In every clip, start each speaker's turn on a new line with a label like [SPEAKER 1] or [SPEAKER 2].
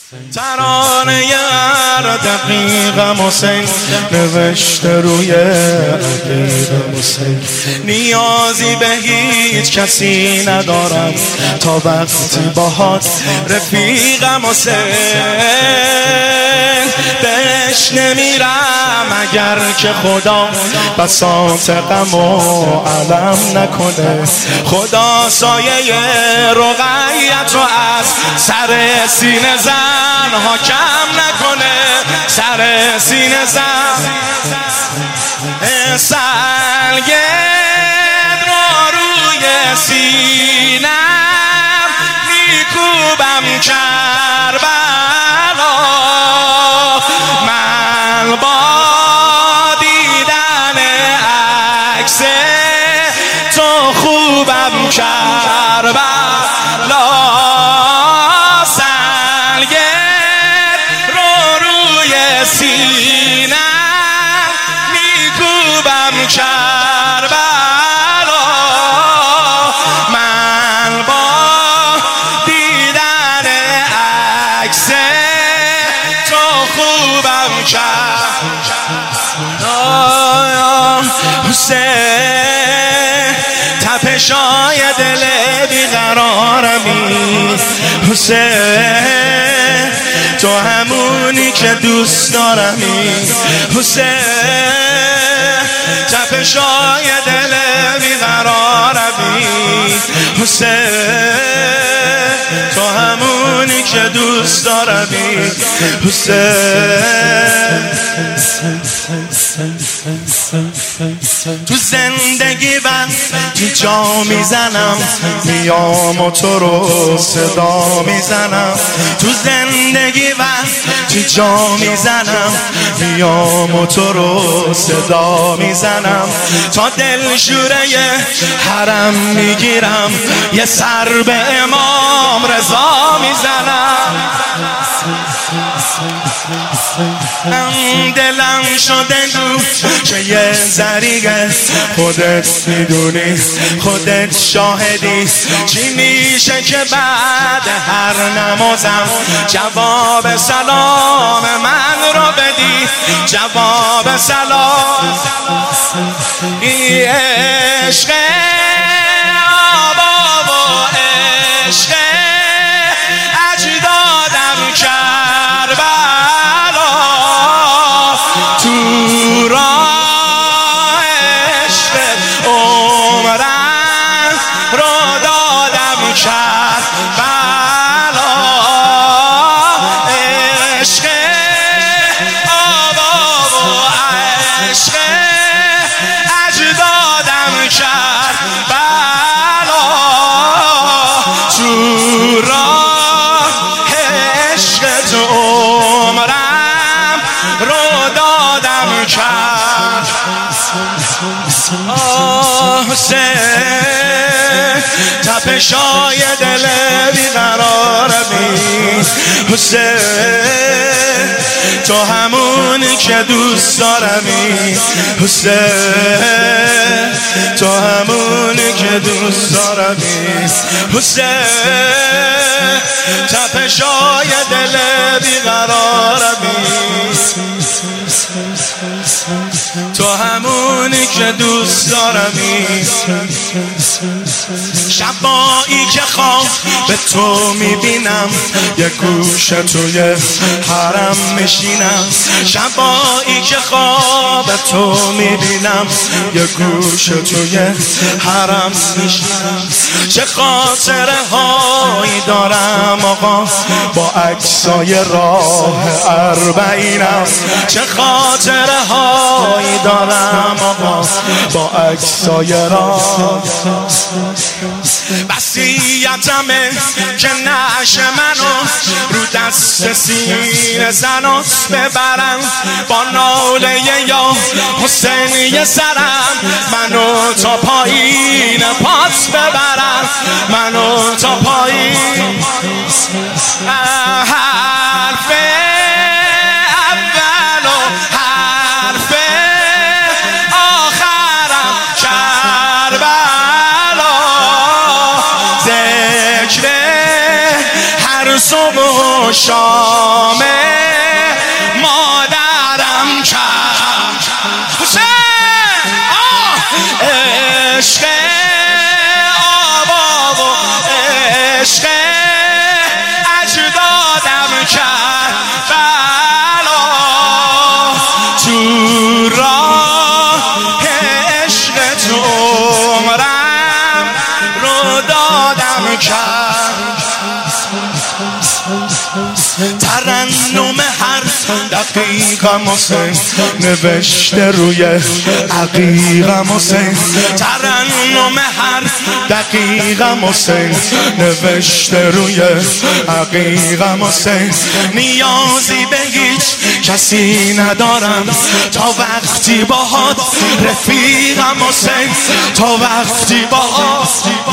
[SPEAKER 1] ترانه هر دقیقم حسین نوشته روی عقیقم حسین. نیازی به هیچ کسی ندارم تا وقتی باهات رفیقم حسین. بهش نمیرم اگر که خدا بساط غم و علم نکنه. خدا سایه رقیت رو از سر سینه زن حاکم نکنه. سر سینه زن سلگرد رو روی سینم میکوبم کربلا. من با دیدن عکس تو خوبم کربلا. سینم میکوبم کربلا. من با دیدن عکس تو خوبم کربلا. حسین تپشای دل بیقرارمی. حسین تو همونی که دوست دارمی. حسین تپشای دل بیقرارمی. حسین تو همونی که دوست دارمی. حسین تو زندگی وقتی جا میزنم میام و تو رو صدا میزنم. تو زندگی وقتی جا میزنم میام و تو رو صدا میزنم. تا دلشوره حرم میگیرم یه سر به امام رضا میزنم. دلم شده گو که یه ذریعه خودت میدونی خودت شاهدی. چی میشه که بعد هر نمازم جواب سلام من رو بدی. جواب سلام این عشق آبا و عشق اجدادم کربلا. تو راه عشق عمرم رو دادم کربلا. عشق آبا و عشق اجدادم کربلا. تو راه عشق تو عمرم رو دادم کرد. حسین تپشای دل بیقرارمی. حسین تو همونی که دوست دارمی. حسین تو همونی که دوست دارمی. حسین تپشای دل بیقرارمی. تو همونی که دوست دارمی. شبایی که خواب به تو میبینم یه گوشه توی حرم میشینم. شبایی که خواب به تو میبینم یه گوشه توی حرم میشینم. چه خاطره هایی دارم آقا با عکسای راه اربعینم. چه خاطره هایی دارم آقا با عکسای راه. وصیتمه که نعش منو رو دست سینه زنات ببرم. با ناله یا حسین یه سرم منو تا پایین پات ببرم. منو تا پایین حرف اول و حرف آخرم کربلا. ذکر هر صبح و شام مادرم کرد حسین عشق آبا و عشق اجدادم کرد بلا تو راه عشق تو عمرم رو دادم کرد ترنم هر دقیقم حسین نوشته روی عقیقم حسین ترنم هر دقیقم حسین نوشته روی عقیقم حسین نیازی به هیچ کسی ندارم تا وقتی باهات رفیقم حسین تا وقتی باهات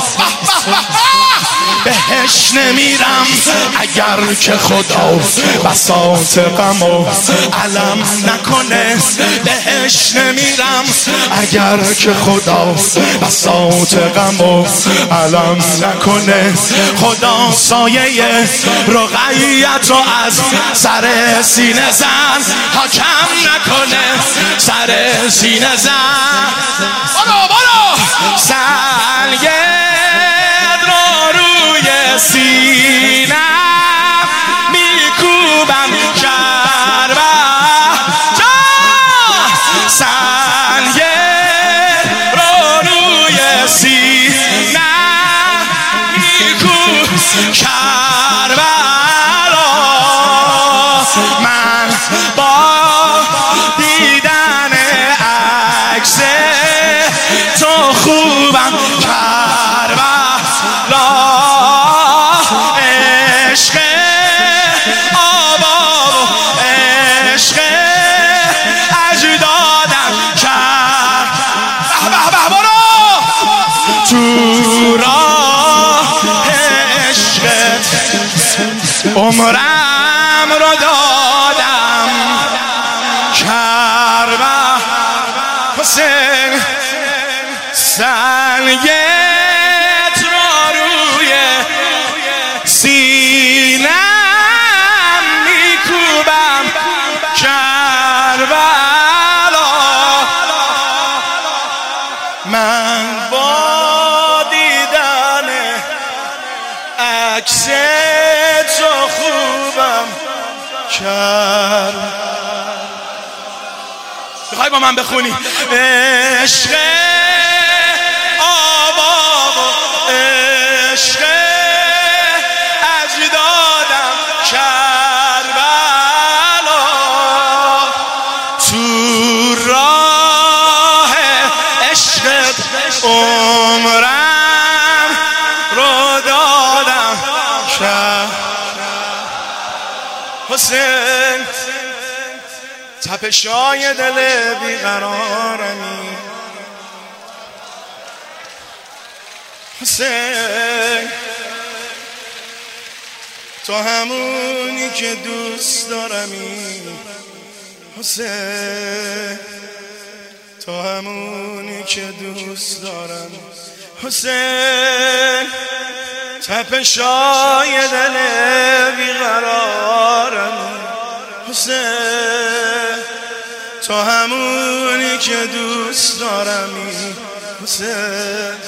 [SPEAKER 1] بهش نمیرم اگر که خدا بساط غم و علم نکنه بهش نمیرم اگر که خدا بساط غم و علم نکنه خدا سایه رقیت رو از سر سینه زن حاکم نکنه سر سینه زن برو سنگه سینم میکوبم کربلا سنگه رو روی سینم میکوبم کربلا من با دیدن عکس تو خوبم کربلا عشق آبا و عشق اجدادم کرد برو تو راه عشقت عمرم رو دادم کرد حسین سنگت رو روی سینم میکوبم کربلا من با دیدن عکس تو خوبم کرد میخوای با من بخونی عشق آبا و عشق اجدادم کربلا تو راه عشقت عمرم رو دادم کرد حسین تپشای دل بیقرارمی حسین تو همونی که دوست دارمی حسین تو همونی که دوست دارم حسین تپشای دل بیقرارم حسین تو همونی که دوست دارمی حسین